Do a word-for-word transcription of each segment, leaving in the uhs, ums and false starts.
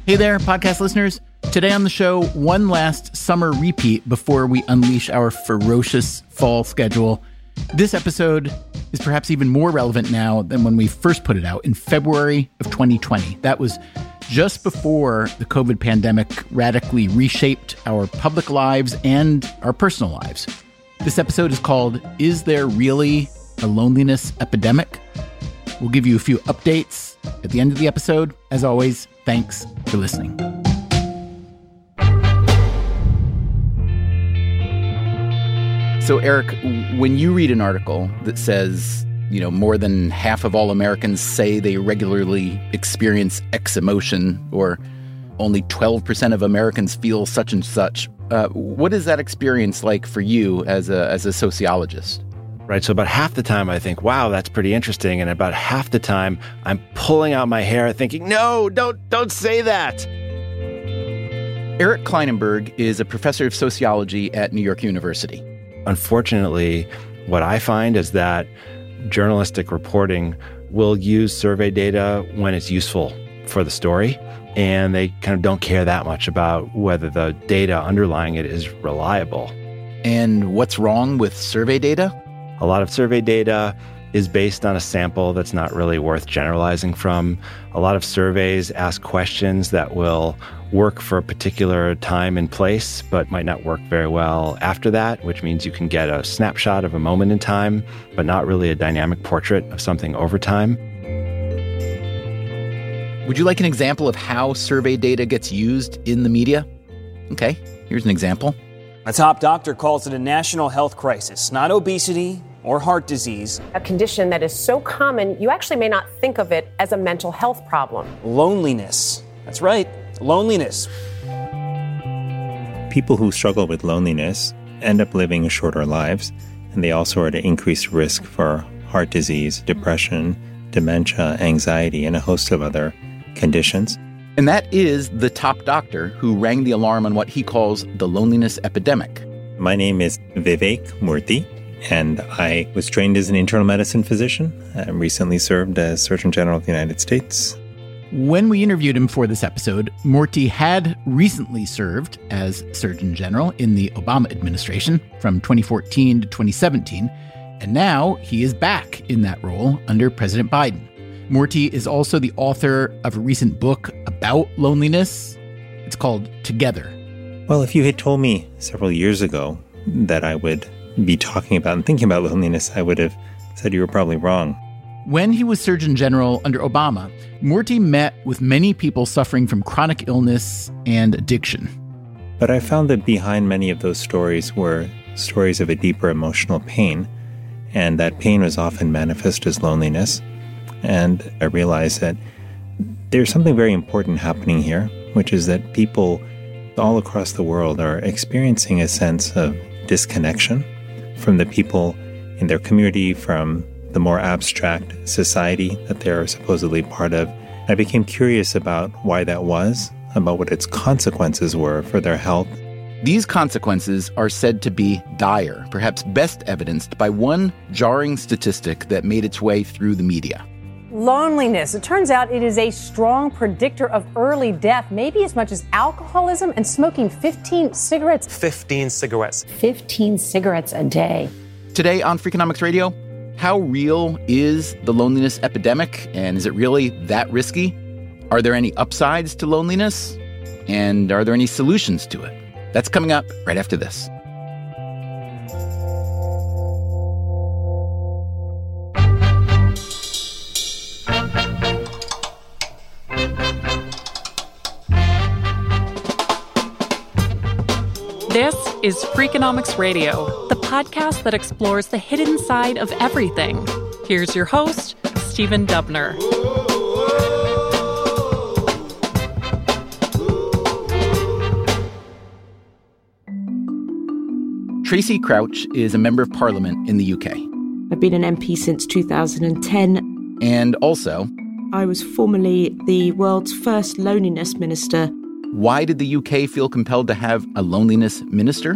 Hey there, podcast listeners. Today on the show, one last summer repeat before we unleash our ferocious fall schedule. This episode is perhaps even more relevant now than when we first put it out in February of twenty twenty. That was just before the COVID pandemic radically reshaped our public lives and our personal lives. This episode is called, Is There Really a Loneliness Epidemic? We'll give you a few updates at the end of the episode. As always, thanks for listening. So, Eric, when you read an article that says, you know, more than half of all Americans say they regularly experience X emotion, or only twelve percent of Americans feel such and such, uh, what is that experience like for you as a as a sociologist? Right. So about half the time I think, wow, that's pretty interesting. And about half the time I'm pulling out my hair thinking, no, don't don't say that. Eric Klinenberg is a professor of sociology at New York University. Unfortunately, what I find is that journalistic reporting will use survey data when it's useful for the story, and they kind of don't care that much about whether the data underlying it is reliable. And what's wrong with survey data? A lot of survey data is based on a sample that's not really worth generalizing from. A lot of surveys ask questions that will work for a particular time and place, but might not work very well after that, which means you can get a snapshot of a moment in time, but not really a dynamic portrait of something over time. Would you like an example of how survey data gets used in the media? Okay, here's an example. A top doctor calls it a national health crisis, not obesity or heart disease. A condition that is so common, you actually may not think of it as a mental health problem. Loneliness. That's right, loneliness. People who struggle with loneliness end up living shorter lives, and they also are at an increased risk for heart disease, depression, dementia, anxiety, and a host of other conditions. And that is the top doctor who rang the alarm on what he calls the loneliness epidemic. My name is Vivek Murthy, and I was trained as an internal medicine physician. I recently served as Surgeon General of the United States. When we interviewed him for this episode, Murthy had recently served as Surgeon General in the Obama administration from twenty fourteen to twenty seventeen, and now he is back in that role under President Biden. Murthy is also the author of a recent book about loneliness. It's called Together. Well, if you had told me several years ago that I would be talking about and thinking about loneliness, I would have said you were probably wrong. When he was Surgeon General under Obama, Murthy met with many people suffering from chronic illness and addiction. But I found that behind many of those stories were stories of a deeper emotional pain, and that pain was often manifest as loneliness. And I realized that there's something very important happening here, which is that people all across the world are experiencing a sense of disconnection from the people in their community, from the more abstract society that they're supposedly part of. I became curious about why that was, about what its consequences were for their health. These consequences are said to be dire, perhaps best evidenced by one jarring statistic that made its way through the media. Loneliness. It turns out it is a strong predictor of early death, maybe as much as alcoholism and smoking fifteen cigarettes. fifteen cigarettes. fifteen cigarettes a day. Today on Freakonomics Radio, how real is the loneliness epidemic, and is it really that risky? Are there any upsides to loneliness? And are there any solutions to it? That's coming up right after this. This is Freakonomics Radio, the podcast that explores the hidden side of everything. Here's your host, Stephen Dubner. Tracy Crouch is a member of parliament in the U K. I've been an M P since two thousand ten. And also, I was formerly the world's first loneliness minister. Why did the U K feel compelled to have a loneliness minister?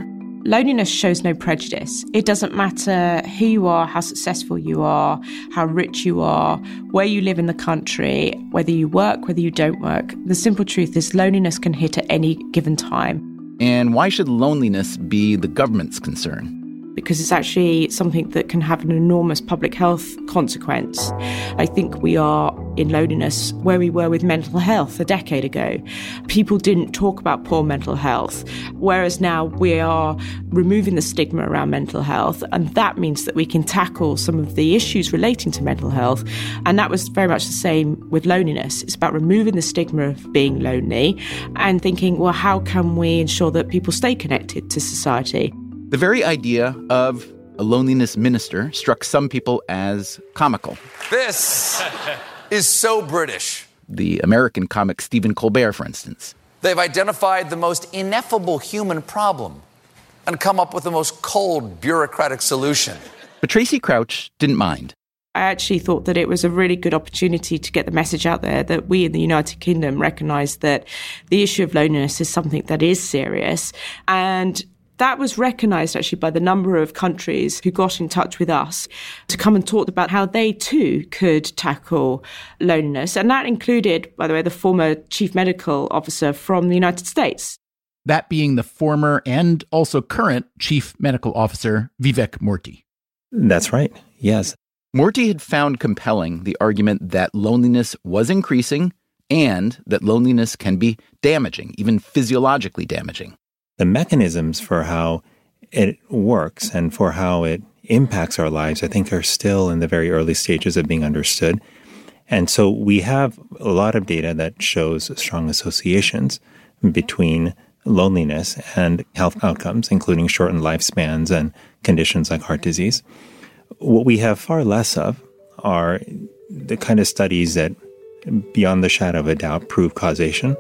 Loneliness shows no prejudice. It doesn't matter who you are, how successful you are, how rich you are, where you live in the country, whether you work, whether you don't work. The simple truth is loneliness can hit at any given time. And why should loneliness be the government's concern? Because it's actually something that can have an enormous public health consequence. I think we are in loneliness where we were with mental health a decade ago. People didn't talk about poor mental health, whereas now we are removing the stigma around mental health, and that means that we can tackle some of the issues relating to mental health. And that was very much the same with loneliness. It's about removing the stigma of being lonely and thinking, well, how can we ensure that people stay connected to society? The very idea of a loneliness minister struck some people as comical. This is so British. The American comic Stephen Colbert, for instance. They've identified the most ineffable human problem and come up with the most cold, bureaucratic solution. But Tracy Crouch didn't mind. I actually thought that it was a really good opportunity to get the message out there that we in the United Kingdom recognise that the issue of loneliness is something that is serious. And that was recognised actually by the number of countries who got in touch with us to come and talk about how they too could tackle loneliness. And that included, by the way, the former chief medical officer from the United States. That being the former and also current chief medical officer, Vivek Murthy. That's right, yes. Murthy had found compelling the argument that loneliness was increasing and that loneliness can be damaging, even physiologically damaging. The mechanisms for how it works and for how it impacts our lives, I think, are still in the very early stages of being understood. And so we have a lot of data that shows strong associations between loneliness and health outcomes, including shortened lifespans and conditions like heart disease. What we have far less of are the kind of studies that, beyond the shadow of a doubt, prove causation.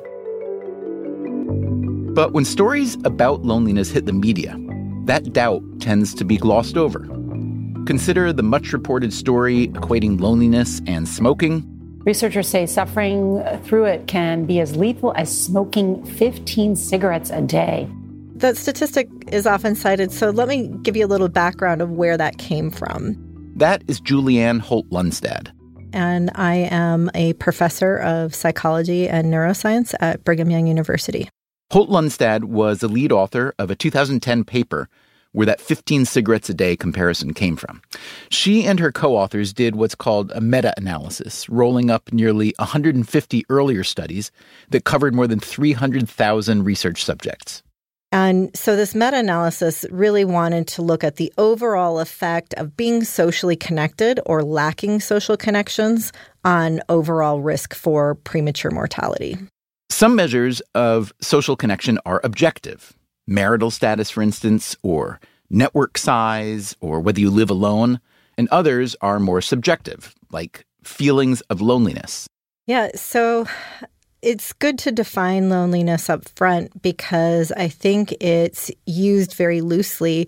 But when stories about loneliness hit the media, that doubt tends to be glossed over. Consider the much-reported story equating loneliness and smoking. Researchers say suffering through it can be as lethal as smoking fifteen cigarettes a day. That statistic is often cited, so let me give you a little background of where that came from. That is Julianne Holt-Lunstad. And I am a professor of psychology and neuroscience at Brigham Young University. Holt-Lunstad was the lead author of a two thousand ten paper where that fifteen cigarettes a day comparison came from. She and her co-authors did what's called a meta-analysis, rolling up nearly one hundred fifty earlier studies that covered more than three hundred thousand research subjects. And so this meta-analysis really wanted to look at the overall effect of being socially connected or lacking social connections on overall risk for premature mortality. Some measures of social connection are objective. Marital status, for instance, or network size, or whether you live alone. And others are more subjective, like feelings of loneliness. Yeah, so it's good to define loneliness up front because I think it's used very loosely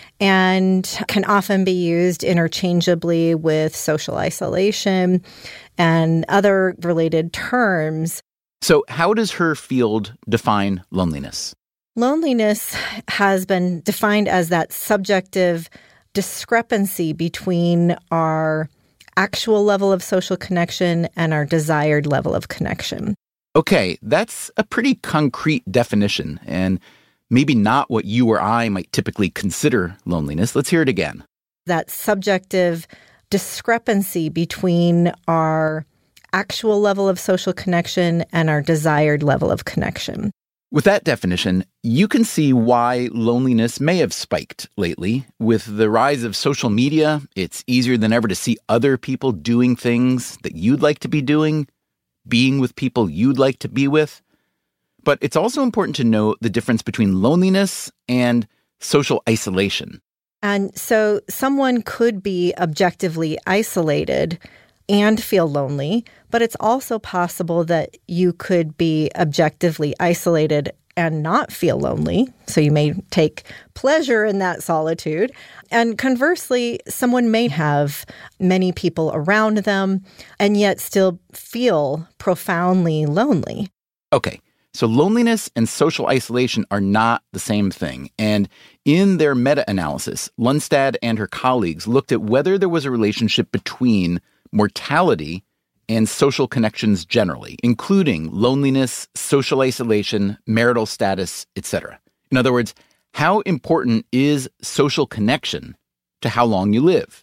and can often be used interchangeably with social isolation and other related terms. So how does her field define loneliness? Loneliness has been defined as that subjective discrepancy between our actual level of social connection and our desired level of connection. Okay, that's a pretty concrete definition, and maybe not what you or I might typically consider loneliness. Let's hear it again. That subjective discrepancy between our actual level of social connection and our desired level of connection. With that definition, you can see why loneliness may have spiked lately. With the rise of social media, it's easier than ever to see other people doing things that you'd like to be doing, being with people you'd like to be with. But it's also important to know the difference between loneliness and social isolation. And so someone could be objectively isolated and feel lonely, but it's also possible that you could be objectively isolated and not feel lonely. So you may take pleasure in that solitude. And conversely, someone may have many people around them and yet still feel profoundly lonely. Okay, So loneliness and social isolation are not the same thing. And in their meta-analysis, Lundstad and her colleagues looked at whether there was a relationship between mortality and social connections generally, including loneliness, social isolation, marital status, et cetera. In other words, how important is social connection to how long you live?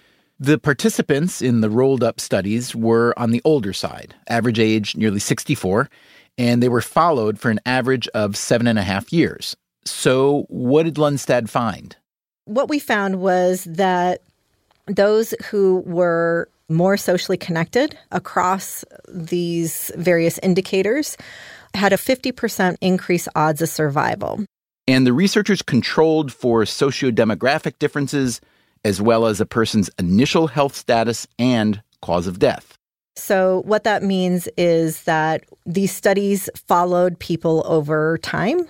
The participants in the rolled-up studies were on the older side, average age nearly sixty-four, and they were followed for an average of seven and a half years. So what did Lundstad find? What we found was that those who were more socially connected across these various indicators had a fifty percent increased odds of survival. And the researchers controlled for sociodemographic differences as well as a person's initial health status and cause of death. So what that means is that these studies followed people over time,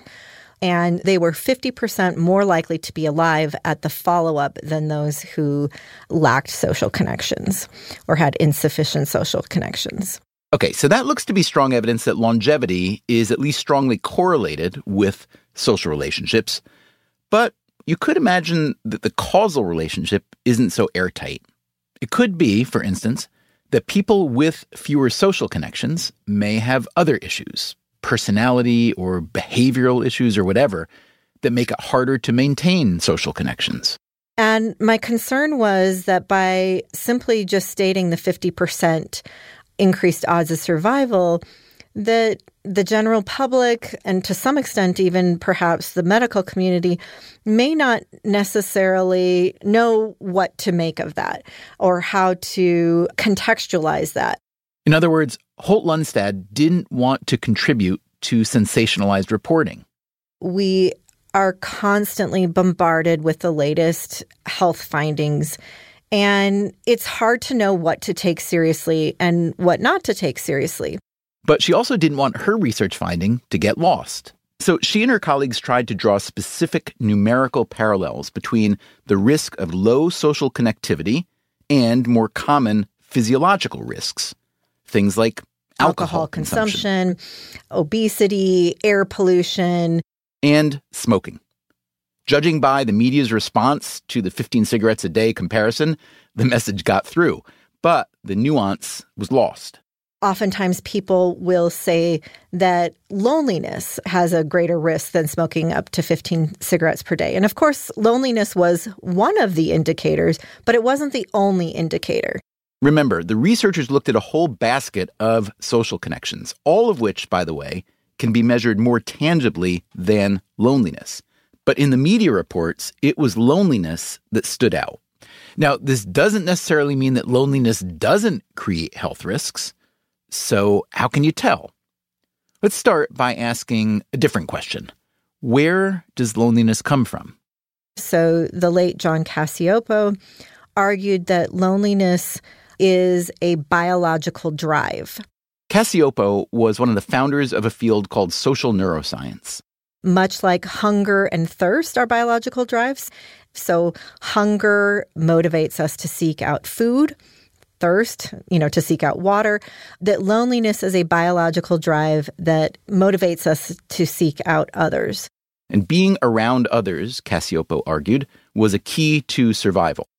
and they were fifty percent more likely to be alive at the follow-up than those who lacked social connections or had insufficient social connections. Okay, so that looks to be strong evidence that longevity is at least strongly correlated with social relationships. But you could imagine that the causal relationship isn't so airtight. It could be, for instance, that people with fewer social connections may have other issues, personality or behavioral issues or whatever, that make it harder to maintain social connections. And my concern was that by simply just stating the fifty percent increased odds of survival, that the general public, and to some extent even perhaps the medical community, may not necessarily know what to make of that or how to contextualize that. In other words, Holt-Lundstad didn't want to contribute to sensationalized reporting. We are constantly bombarded with the latest health findings, and it's hard to know what to take seriously and what not to take seriously. But she also didn't want her research finding to get lost. So she and her colleagues tried to draw specific numerical parallels between the risk of low social connectivity and more common physiological risks. Things like alcohol, alcohol consumption, consumption, obesity, air pollution, and smoking. Judging by the media's response to the fifteen cigarettes a day comparison, the message got through, but the nuance was lost. Oftentimes people will say that loneliness has a greater risk than smoking up to fifteen cigarettes per day. And of course, loneliness was one of the indicators, but it wasn't the only indicator. Remember, the researchers looked at a whole basket of social connections, all of which, by the way, can be measured more tangibly than loneliness. But in the media reports, it was loneliness that stood out. Now, this doesn't necessarily mean that loneliness doesn't create health risks. So how can you tell? Let's start by asking a different question. Where does loneliness come from? So the late John Cacioppo argued that loneliness is a biological drive. Cacioppo was one of the founders of a field called social neuroscience. Much like hunger and thirst are biological drives. So hunger motivates us to seek out food. Thirst, you know, to seek out water, that loneliness is a biological drive that motivates us to seek out others. And being around others, Cacioppo argued, was a key to survival.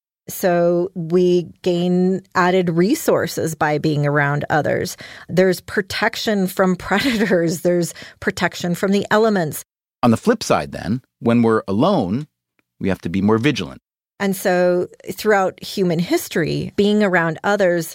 So we gain added resources by being around others. There's protection from predators. There's protection from the elements. On the flip side, then, when we're alone, we have to be more vigilant. And so throughout human history, being around others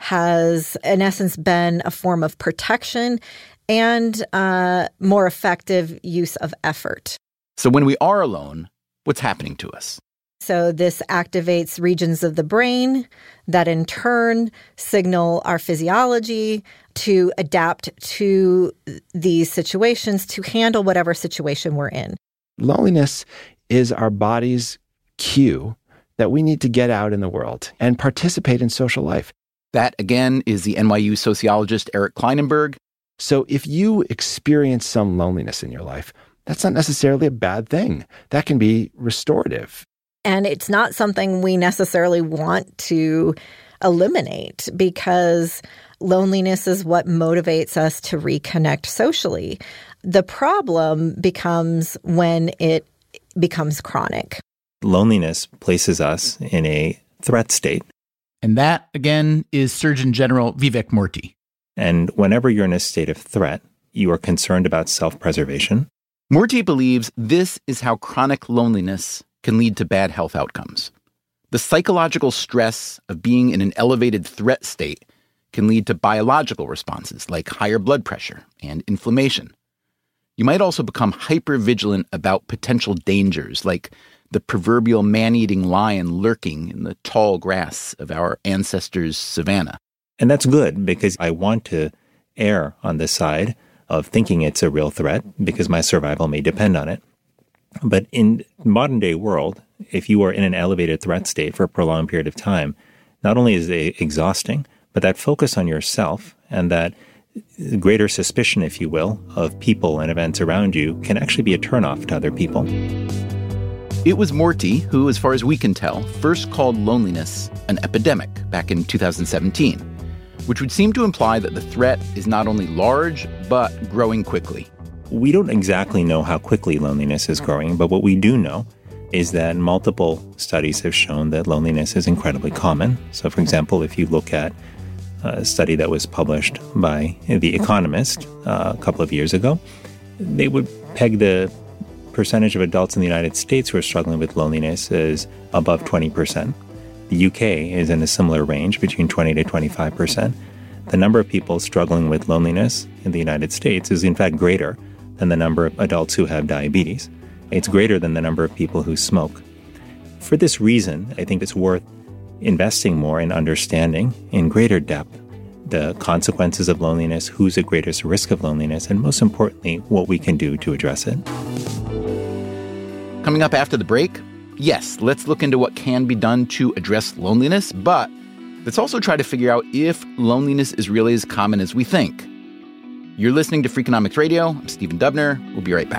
has, in essence, been a form of protection and uh, more effective use of effort. So when we are alone, what's happening to us? So this activates regions of the brain that in turn signal our physiology to adapt to these situations, to handle whatever situation we're in. Loneliness is our body's cue that we need to get out in the world and participate in social life. That, again, is the N Y U sociologist Eric Klinenberg. So if you experience some loneliness in your life, that's not necessarily a bad thing. That can be restorative. And it's not something we necessarily want to eliminate because Loneliness is what motivates us to reconnect socially. The problem becomes when it becomes chronic. Loneliness places us in a threat state. And that, again, is Surgeon General Vivek Murthy. And whenever you're in a state of threat, you are concerned about self-preservation. Murthy believes this is how chronic loneliness can lead to bad health outcomes. The psychological stress of being in an elevated threat state can lead to biological responses like higher blood pressure and inflammation. You might also become hypervigilant about potential dangers like the proverbial man-eating lion lurking in the tall grass of our ancestors' savanna. And that's good because I want to err on the side of thinking it's a real threat because my survival may depend on it. But in modern day world, if you are in an elevated threat state for a prolonged period of time, not only is it exhausting, but that focus on yourself and that greater suspicion, if you will, of people and events around you can actually be a turnoff to other people. It was Murthy who, as far as we can tell, first called loneliness an epidemic back in two thousand seventeen, which would seem to imply that the threat is not only large, but growing quickly. We don't exactly know how quickly loneliness is growing, but what we do know is that multiple studies have shown that loneliness is incredibly common. So, for example, if you look at a study that was published by The Economist uh, a couple of years ago, they would peg the percentage of adults in the United States who are struggling with loneliness as above twenty percent. The U K is in a similar range, between twenty to twenty-five percent. The number of people struggling with loneliness in the United States is in fact greater than the number of adults who have diabetes. It's greater than the number of people who smoke. For this reason, I think it's worth investing more in understanding in greater depth the consequences of loneliness, who's at greatest risk of loneliness, and most importantly, what we can do to address it. Coming up after the break, yes, let's look into what can be done to address loneliness, but let's also try to figure out if loneliness is really as common as we think. You're listening to Freakonomics Radio. I'm Stephen Dubner. We'll be right back.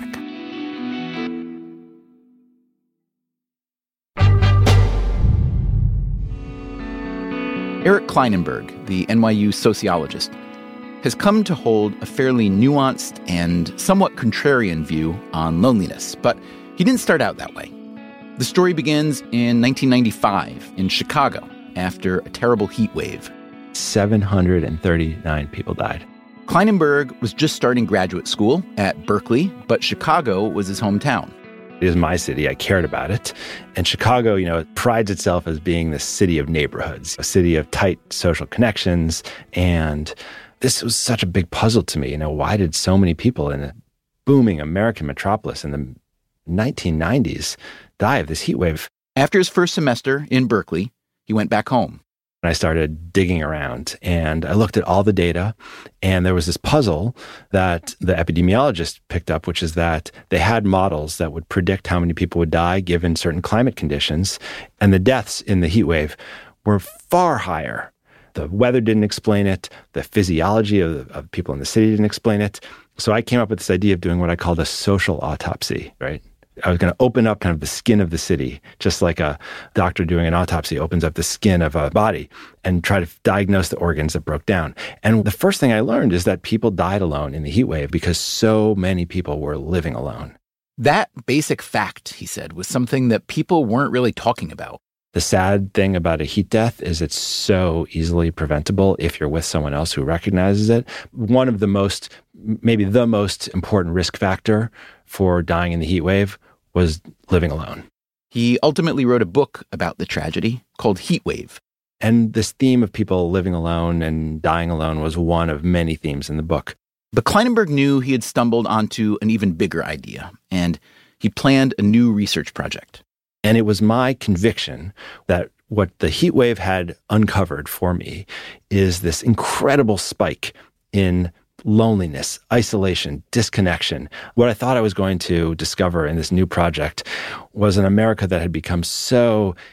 Eric Klinenberg, the N Y U sociologist, has come to hold a fairly nuanced and somewhat contrarian view on loneliness, but he didn't start out that way. The story begins in nineteen ninety-five in Chicago after a terrible heat wave. seven hundred thirty-nine people died. Klinenberg was just starting graduate school at Berkeley, but Chicago was his hometown. It is my city. I cared about it. And Chicago, you know, prides itself as being the city of neighborhoods, a city of tight social connections. And this was such a big puzzle to me. You know, why did so many people in a booming American metropolis in the nineteen nineties die of this heat wave? After his first semester in Berkeley, he went back home. I started digging around and I looked at all the data, and there was this puzzle that the epidemiologist picked up, which is that they had models that would predict how many people would die given certain climate conditions, and the deaths in the heat wave were far higher. The weather didn't explain it. The physiology of, of people in the city didn't explain it. So I came up with this idea of doing what I called a social autopsy, right? I was going to open up kind of the skin of the city, just like a doctor doing an autopsy opens up the skin of a body, and try to diagnose the organs that broke down. And the first thing I learned is that people died alone in the heat wave because so many people were living alone. That basic fact, he said, was something that people weren't really talking about. The sad thing about a heat death is it's so easily preventable if you're with someone else who recognizes it. One of the most, maybe the most important risk factor for dying in the heat wave was living alone. He ultimately wrote a book about the tragedy called Heat Wave. And this theme of people living alone and dying alone was one of many themes in the book. But Klinenberg knew he had stumbled onto an even bigger idea, and he planned a new research project. And it was my conviction that what the heat wave had uncovered for me is this incredible spike in loneliness, isolation, disconnection. What I thought I was going to discover in this new project was an America that had become so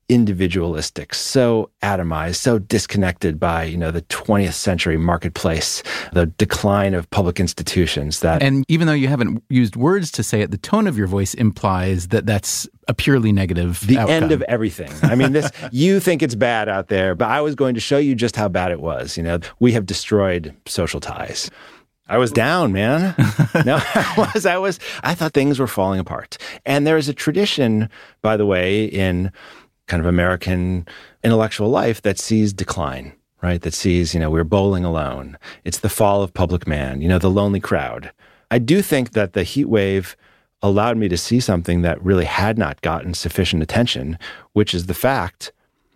individualistic, so atomized, so disconnected by, you know, the twentieth century marketplace, the decline of public institutions that... And even though you haven't used words to say it, the tone of your voice implies that that's a purely negative The outcome. end of everything. I mean, this, you think it's bad out there, but I was going to show you just how bad it was. You know, we have destroyed social ties. I was down, man. No, I was, I was, I thought things were falling apart. And there is a tradition, by the way, in kind of American intellectual life that sees decline, right? That sees, you know, we're bowling alone. It's the fall of public man, you know, the lonely crowd. I do think that the heat wave allowed me to see something that really had not gotten sufficient attention, which is the fact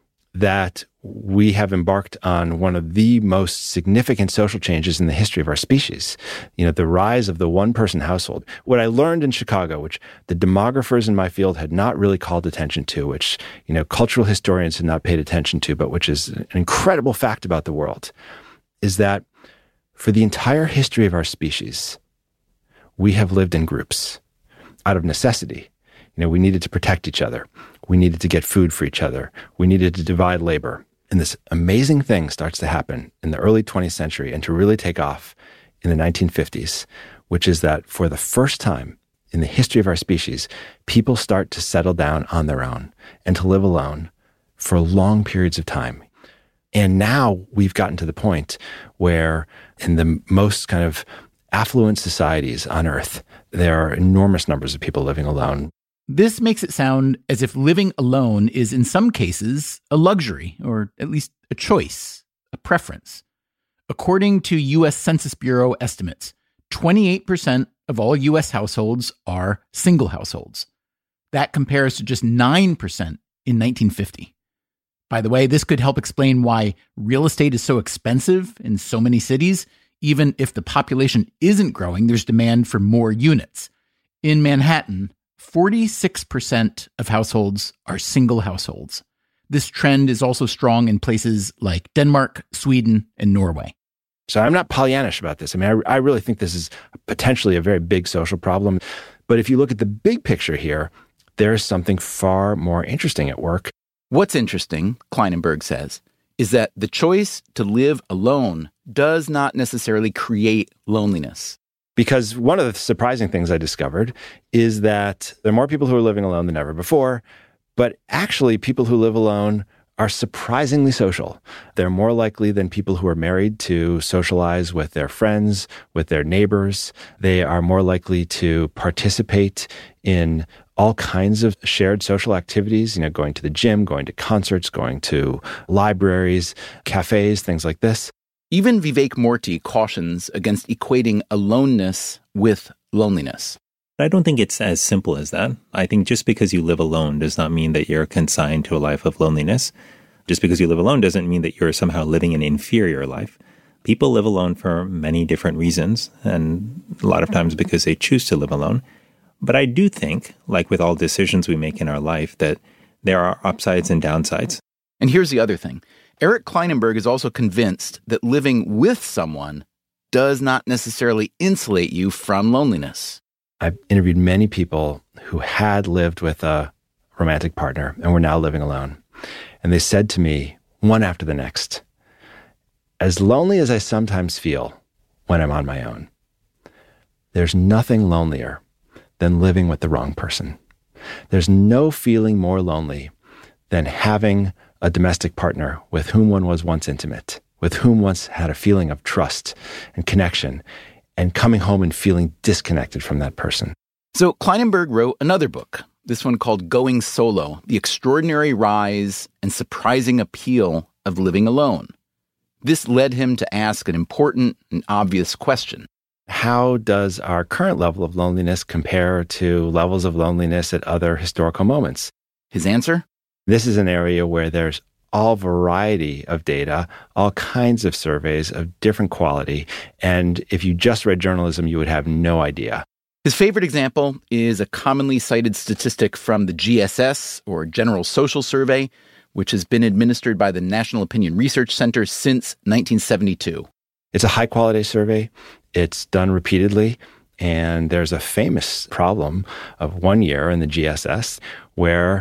that we have embarked on one of the most significant social changes in the history of our species. You know, the rise of the one-person household. What I learned in Chicago, which the demographers in my field had not really called attention to, which, you know, cultural historians had not paid attention to, but which is an incredible fact about the world, is that for the entire history of our species, we have lived in groups out of necessity. You know, we needed to protect each other. We needed to get food for each other. We needed to divide labor. And this amazing thing starts to happen in the early twentieth century and to really take off in the nineteen fifties, which is that for the first time in the history of our species, people start to settle down on their own and to live alone for long periods of time. And now we've gotten to the point where in the most kind of affluent societies on Earth, there are enormous numbers of people living alone. This makes it sound as if living alone is in some cases a luxury, or at least a choice, a preference. According to U S Census Bureau estimates, twenty-eight percent of all U S households are single households. That compares to just nine percent in nineteen fifty. By the way, this could help explain why real estate is so expensive in so many cities. Even if the population isn't growing, there's demand for more units. In Manhattan, forty-six percent of households are single households. This trend is also strong in places like Denmark, Sweden, and Norway. So I'm not Pollyannish about this. I mean, I, I really think this is potentially a very big social problem. But if you look at the big picture here, there's something far more interesting at work. What's interesting, Kleinenberg says, is that the choice to live alone does not necessarily create loneliness. Because one of the surprising things I discovered is that there are more people who are living alone than ever before, but actually people who live alone are surprisingly social. They're more likely than people who are married to socialize with their friends, with their neighbors. They are more likely to participate in all kinds of shared social activities, you know, going to the gym, going to concerts, going to libraries, cafes, things like this. Even Vivek Murthy cautions against equating aloneness with loneliness. I don't think it's as simple as that. I think just because you live alone does not mean that you're consigned to a life of loneliness. Just because you live alone doesn't mean that you're somehow living an inferior life. People live alone for many different reasons, and a lot of times because they choose to live alone. But I do think, like with all decisions we make in our life, that there are upsides and downsides. And here's the other thing. Eric Kleinenberg is also convinced that living with someone does not necessarily insulate you from loneliness. I've interviewed many people who had lived with a romantic partner and were now living alone. And they said to me, one after the next, as lonely as I sometimes feel when I'm on my own, there's nothing lonelier than living with the wrong person. There's no feeling more lonely than having a domestic partner with whom one was once intimate, with whom once had a feeling of trust and connection, and coming home and feeling disconnected from that person. So Kleinenberg wrote another book, this one called Going Solo, The Extraordinary Rise and Surprising Appeal of Living Alone. This led him to ask an important and obvious question. How does our current level of loneliness compare to levels of loneliness at other historical moments? His answer? This is an area where there's all variety of data, all kinds of surveys of different quality. And if you just read journalism, you would have no idea. His favorite example is a commonly cited statistic from the G S S, or General Social Survey, which has been administered by the National Opinion Research Center since nineteen seventy-two. It's a high-quality survey. It's done repeatedly. And there's a famous problem of one year in the G S S where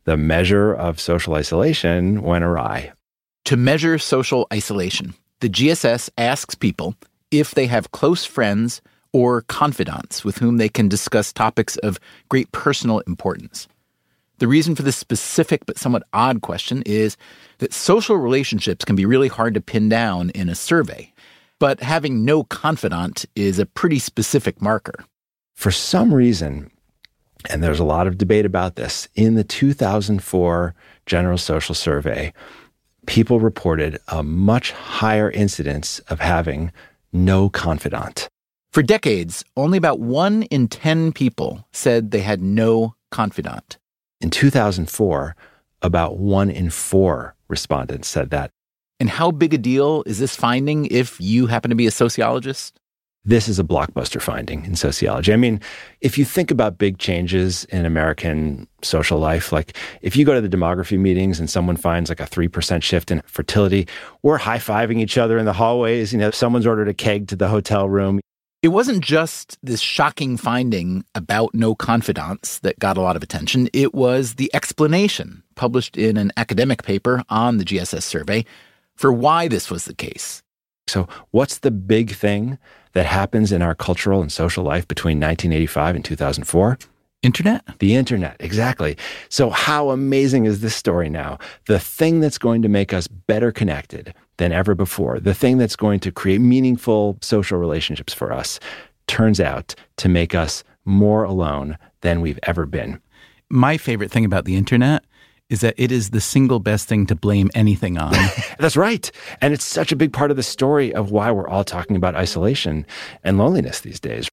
the measure of social isolation went awry. To measure social isolation, the G S S asks people if they have close friends or confidants with whom they can discuss topics of great personal importance. The reason for this specific but somewhat odd question is that social relationships can be really hard to pin down in a survey, but having no confidant is a pretty specific marker. For some reason, and there's a lot of debate about this, in the two thousand four General Social Survey, people reported a much higher incidence of having no confidant. For decades, only about one in ten people said they had no confidant. In two thousand four, about one in four respondents said that. And how big a deal is this finding if you happen to be a sociologist? This is a blockbuster finding in sociology. I mean, if you think about big changes in American social life, like if you go to the demography meetings and someone finds like a three percent shift in fertility, we're high-fiving each other in the hallways. You know, someone's ordered a keg to the hotel room. It wasn't just this shocking finding about no confidants that got a lot of attention. It was the explanation published in an academic paper on the G S S survey for why this was the case. So what's the big thing that happens in our cultural and social life between nineteen eighty-five and two thousand four? Internet? The internet, exactly. So how amazing is this story now? The thing that's going to make us better connected than ever before, the thing that's going to create meaningful social relationships for us, turns out to make us more alone than we've ever been. My favorite thing about the internet is that it is the single best thing to blame anything on. That's right. And it's such a big part of the story of why we're all talking about isolation and loneliness these days.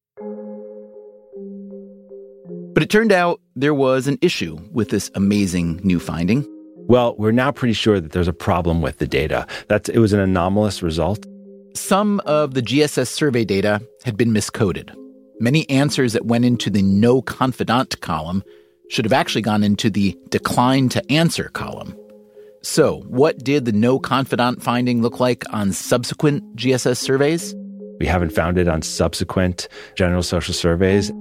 But it turned out there was an issue with this amazing new finding. Well, we're now pretty sure that there's a problem with the data. That's, it was an anomalous result. Some of the G S S survey data had been miscoded. Many answers that went into the no confidant column should have actually gone into the decline to answer column. So what did the no confidant finding look like on subsequent G S S surveys? We haven't found it on subsequent general social surveys.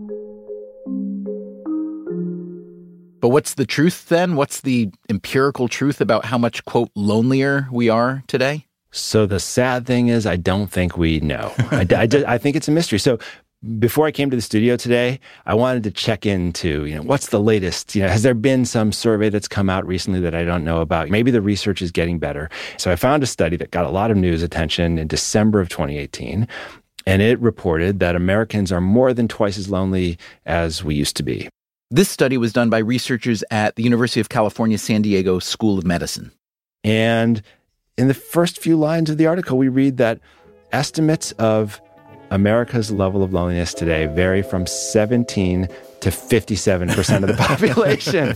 But what's the truth then? What's the empirical truth about how much, quote, lonelier we are today? So the sad thing is, I don't think we know. I, I, just, I think it's a mystery. So before I came to the studio today, I wanted to check into, you know, what's the latest? You know, has there been some survey that's come out recently that I don't know about? Maybe the research is getting better. So I found a study that got a lot of news attention in December of twenty eighteen, and it reported that Americans are more than twice as lonely as we used to be. This study was done by researchers at the University of California, San Diego School of Medicine. And in the first few lines of the article, we read that estimates of America's level of loneliness today vary from seventeen to fifty-seven percent of the population.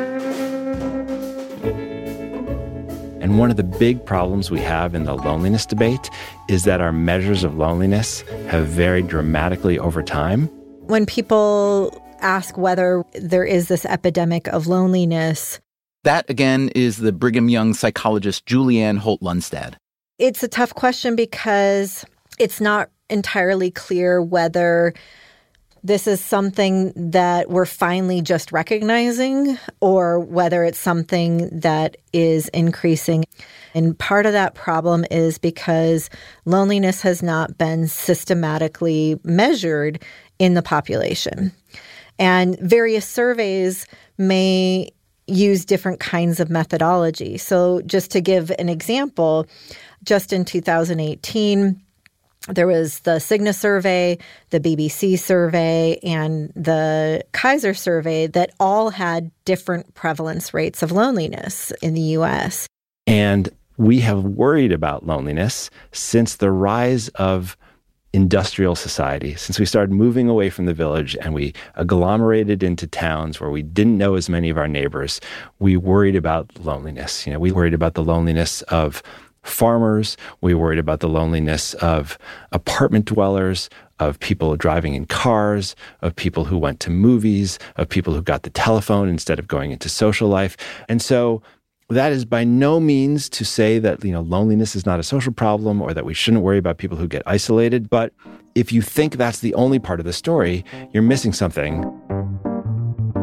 And one of the big problems we have in the loneliness debate is that our measures of loneliness have varied dramatically over time. When people ask whether there is this epidemic of loneliness, that, again, is the Brigham Young psychologist Julianne Holt-Lunstad. It's a tough question because it's not entirely clear whether this is something that we're finally just recognizing or whether it's something that is increasing. And part of that problem is because loneliness has not been systematically measured in the population. And various surveys may use different kinds of methodology. So just to give an example, just in two thousand eighteen, there was the Cigna survey, the B B C survey, and the Kaiser survey that all had different prevalence rates of loneliness in the U S. And we have worried about loneliness since the rise of industrial society, since we started moving away from the village and we agglomerated into towns where we didn't know as many of our neighbors. We worried about loneliness. You know, we worried about the loneliness of farmers. We worried about the loneliness of apartment dwellers, of people driving in cars, of people who went to movies, of people who got the telephone instead of going into social life. And so that is by no means to say that, you know, loneliness is not a social problem or that we shouldn't worry about people who get isolated. But if you think that's the only part of the story, you're missing something.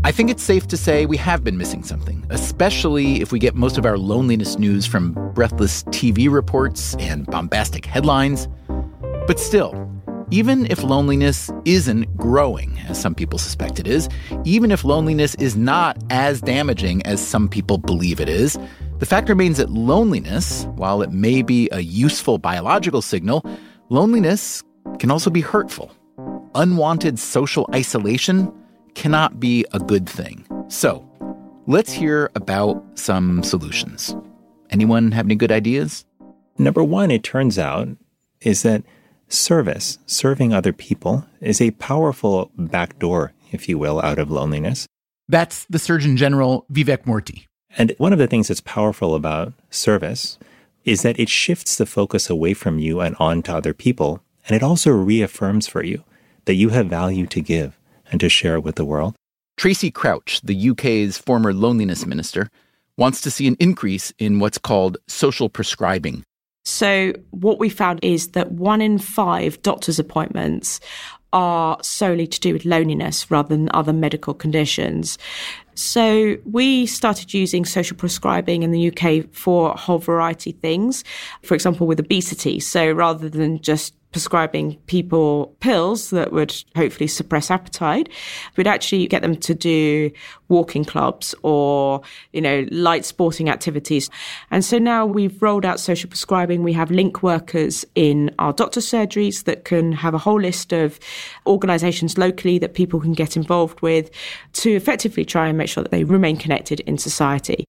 I think it's safe to say we have been missing something, especially if we get most of our loneliness news from breathless T V reports and bombastic headlines. But still, even if loneliness isn't growing, as some people suspect it is, even if loneliness is not as damaging as some people believe it is, the fact remains that loneliness, while it may be a useful biological signal, loneliness can also be hurtful. Unwanted social isolation cannot be a good thing. So, let's hear about some solutions. Anyone have any good ideas? Number one, it turns out, is that service, serving other people, is a powerful backdoor, if you will, out of loneliness. That's the Surgeon General Vivek Murthy. And one of the things that's powerful about service is that it shifts the focus away from you and on to other people. And it also reaffirms for you that you have value to give and to share with the world. Tracy Crouch, the U K's former loneliness minister, wants to see an increase in what's called social prescribing. So what we found is that one in five doctor's appointments are solely to do with loneliness rather than other medical conditions. So we started using social prescribing in the U K for a whole variety of things, for example, with obesity. So rather than just prescribing people pills that would hopefully suppress appetite, we'd actually get them to do walking clubs or, you know, light sporting activities. And so now we've rolled out social prescribing. We have link workers in our doctor surgeries that can have a whole list of organisations locally that people can get involved with to effectively try and make sure that they remain connected in society.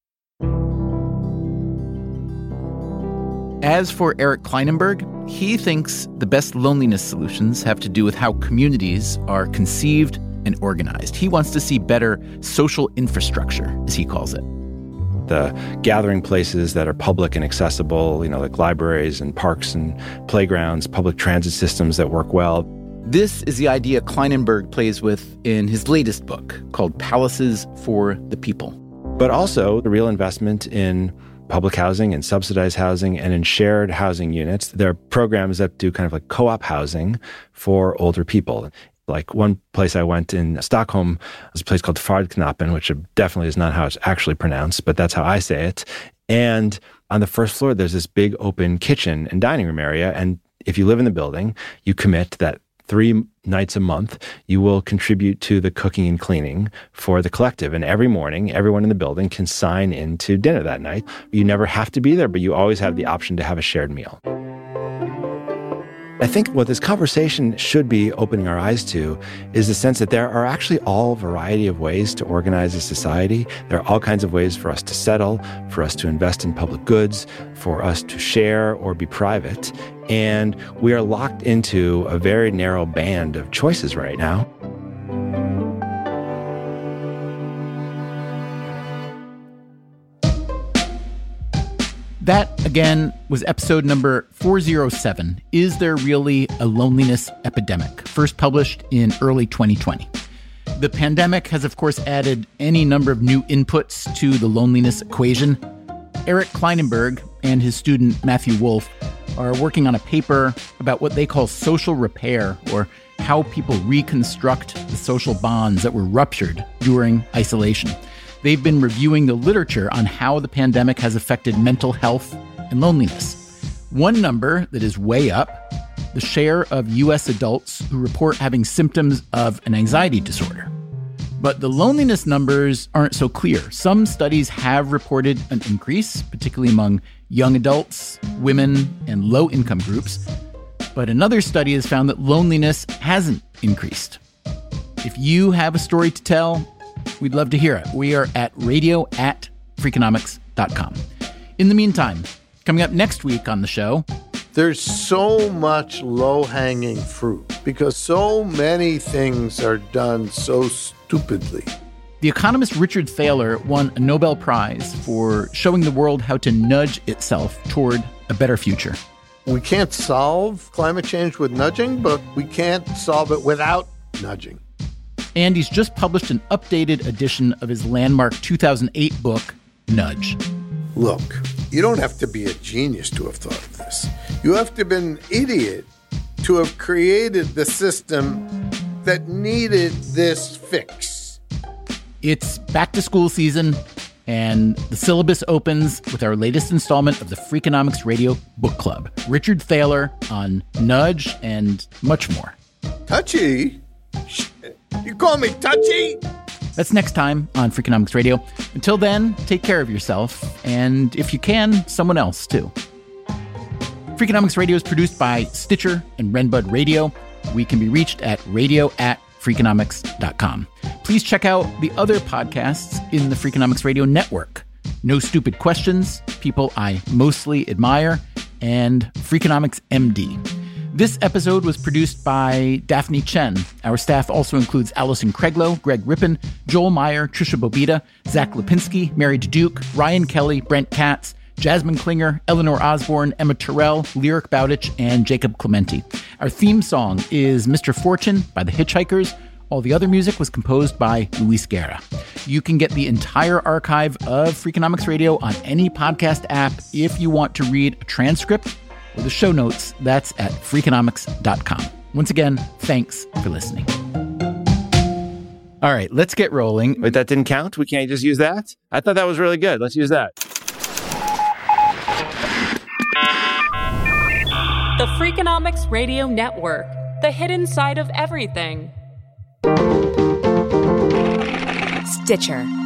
As for Eric Klinenberg, he thinks the best loneliness solutions have to do with how communities are conceived and organized. He wants to see better social infrastructure, as he calls it. The gathering places that are public and accessible, you know, like libraries and parks and playgrounds, public transit systems that work well. This is the idea Klinenberg plays with in his latest book called Palaces for the People. But also the real investment in public housing and subsidized housing and in shared housing units. There are programs that do kind of like co-op housing for older people. Like one place I went in Stockholm was a place called Fardknappen, which definitely is not how it's actually pronounced, but that's how I say it. And on the first floor, there's this big open kitchen and dining room area. And if you live in the building, you commit that three nights a month, you will contribute to the cooking and cleaning for the collective. And every morning, everyone in the building can sign in to dinner that night. You never have to be there, but you always have the option to have a shared meal. I think what this conversation should be opening our eyes to is the sense that there are actually all variety of ways to organize a society. There are all kinds of ways for us to settle, for us to invest in public goods, for us to share or be private. And we are locked into a very narrow band of choices right now. That, again, was episode number four oh seven, Is There Really a Loneliness Epidemic? First published in early twenty twenty. The pandemic has, of course, added any number of new inputs to the loneliness equation. Eric Klinenberg and his student Matthew Wolf are working on a paper about what they call social repair, or how people reconstruct the social bonds that were ruptured during isolation. They've been reviewing the literature on how the pandemic has affected mental health and loneliness. One number that is way up, the share of U S adults who report having symptoms of an anxiety disorder. But the loneliness numbers aren't so clear. Some studies have reported an increase, particularly among young adults, women, and low-income groups. But another study has found that loneliness hasn't increased. If you have a story to tell, we'd love to hear it. We are at radio at freakonomics dot com. In the meantime, coming up next week on the show, there's so much low-hanging fruit because so many things are done so stupidly. The economist Richard Thaler won a Nobel Prize for showing the world how to nudge itself toward a better future. We can't solve climate change with nudging, but we can't solve it without nudging. And he's just published an updated edition of his landmark two thousand eight book, Nudge. Look, you don't have to be a genius to have thought of this. You have to be an idiot to have created the system that needed this fix. It's back to school season, and the syllabus opens with our latest installment of the Freakonomics Radio Book Club. Richard Thaler on nudge and much more. Touchy? You call me touchy? That's next time on Freakonomics Radio. Until then, take care of yourself, and if you can, someone else too. Freakonomics Radio is produced by Stitcher and Renbud Radio. We can be reached at radio at freakonomics dot com. Please check out the other podcasts in the Freakonomics Radio network. No Stupid Questions, People I Mostly Admire, and Freakonomics M D. This episode was produced by Daphne Chen. Our staff also includes Allison Craiglow, Greg Rippin, Joel Meyer, Trisha Bobita, Zach Lipinski, Mary Duke, Ryan Kelly, Brent Katz, Jasmine Klinger, Eleanor Osborne, Emma Terrell, Lyric Bowditch, and Jacob Clementi. Our theme song is Mister Fortune by The Hitchhikers. All the other music was composed by Luis Guerra. You can get the entire archive of Freakonomics Radio on any podcast app. If you want to read a transcript or the show notes, that's at freakonomics dot com. Once again, thanks for listening. All right, let's get rolling. Wait, that didn't count? We can't just use that? I thought that was really good. Let's use that. The Freakonomics Radio Network, the hidden side of everything. Stitcher.